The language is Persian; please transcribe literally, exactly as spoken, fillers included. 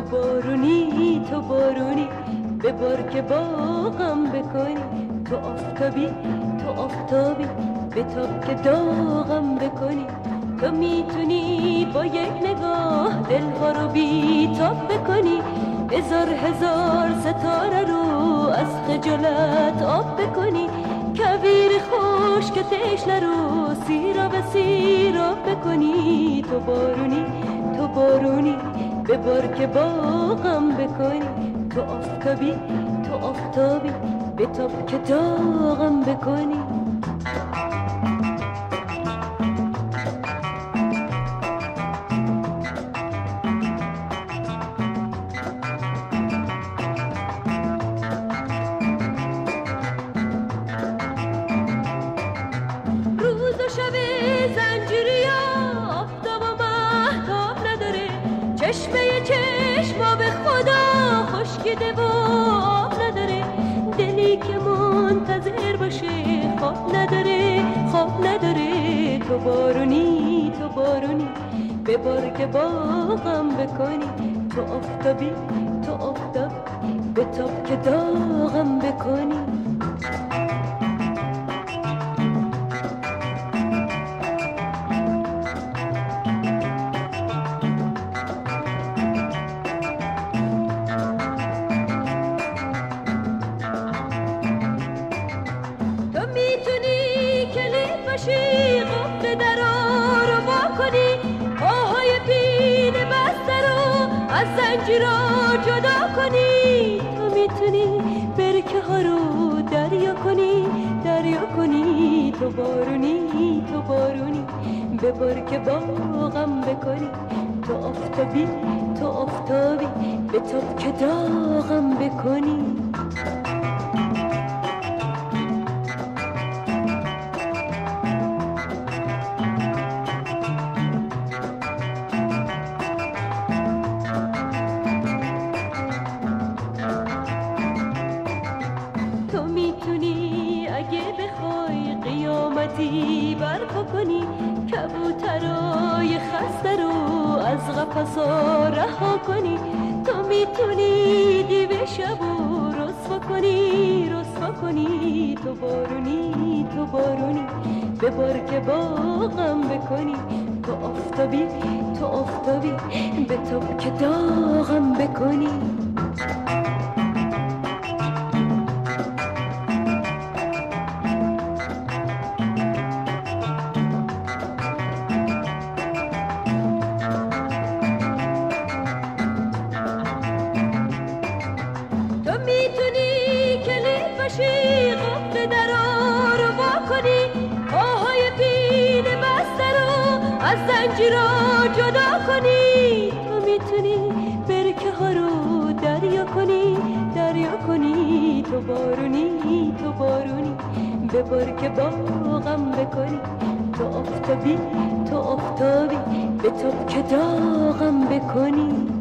بارونی تو بارونی ببار که باغم بکنی، تو آفتابی تو آفتابی بتاب که داغم بکنی. تو میتونی با یک نگاه دلها رو بیتاب بکنی، هزار هزار ستاره رو از خجالت آب بکنی. کویر خوش که تشنه رو سیراب سیراب بکنی. تو بارونی تو بارونی ببار که باغم بکنی، تو آفتابی تو آفتابی بتاب که داغم بکنی. چشمه چشما به خدا خشکیده و آب نداره، دلی که منتظر باشه خواب نداره خواب نداره. تو بارونی تو بارونی ببار که باغم بکنی، تو آفتابی تو آفتاب بتاب که داغم بکنی. قفل درا رو وا کنی، پاهای پین بسته رو از زنجیرها جدا کنی. تو میتونی برکه ها رو دریا کنی دریا کنی. تو بارونی تو بارونی ببار که باغم بکنی، تو آفتابی تو آفتابی بتاب که داغم بکنی. برپا کنی کبوترای خسته رو از قفسا رها کنی. تو میتونی دیو شب و رسوا کنی رسوا کنی. تو بارونی تو بارونی ببار که باغم بکنی، تو آفتابی تو آفتابی بتاب که داغم بکنی. قفل درا رو وا کنی، پاهای پین بسته رو از زنجیرها جدا کنی. تو میتونی برکه ها رو دریا کنی دریا کنی. تو بارونی تو بارونی ببار که باغم بکنی، تو آفتابی تو آفتابی بتاب که داغم بکنی.